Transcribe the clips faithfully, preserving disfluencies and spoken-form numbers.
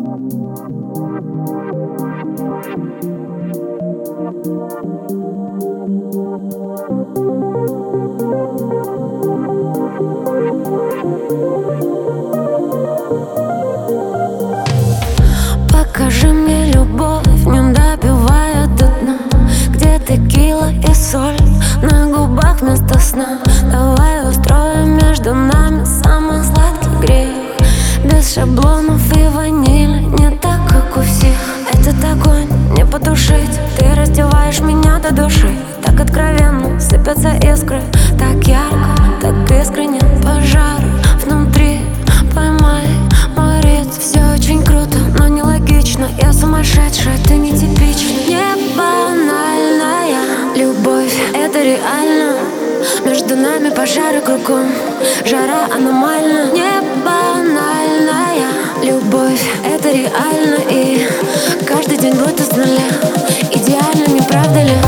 Покажи мне любовь, не добивая до дна, где текила и соль на губах вместо сна. Давай устроим между нами самый сладкий грех, без шаблонов и ванили, не так, как у всех. Этот огонь не потушить, ты раздеваешь меня до души. Так откровенно сыпятся искры, так ярко, так искренне. Пожар внутри, поймай мой ритм. Все очень круто, но нелогично. Я сумасшедшая, ты нетипична. Не банальная любовь, это реально. Между нами пожары кругом, жара аномальна. Не банальная любовь, это реально. И каждый день будто с нуля. Идеально, не правда ли?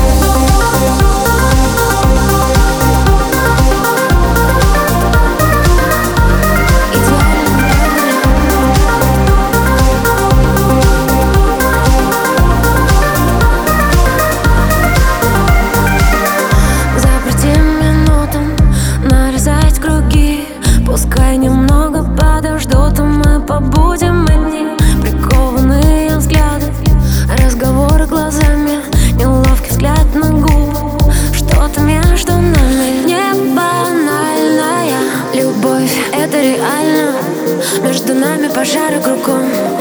Пускай немного подождут, а мы побудем одни. Прикованные взгляды, разговоры глазами, неловкий взгляд на губы. Что-то между нами. Не банальная любовь, это реально. Между нами пожары кругом,